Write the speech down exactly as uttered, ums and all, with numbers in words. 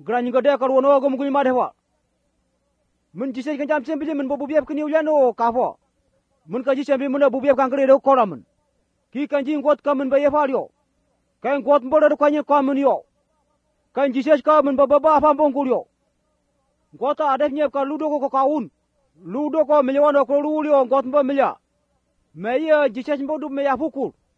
Geran gede kalau no gum gul madewa. Mun jise kan jam sembi mun bobu biap kini uliano kafo. Mun kaji sembi mun bobu biap kan kere do koramun. Ki kan jing kot kamun baye falio. Kan kot mbolo do kanye kamun yo. Kan jise ka mun bobu ba fampong kulio. Gota adefnya ka ludo ko kaun. Ludo ko milewano ko lulio got mbo milya. Meya jise mbo du meya fukul.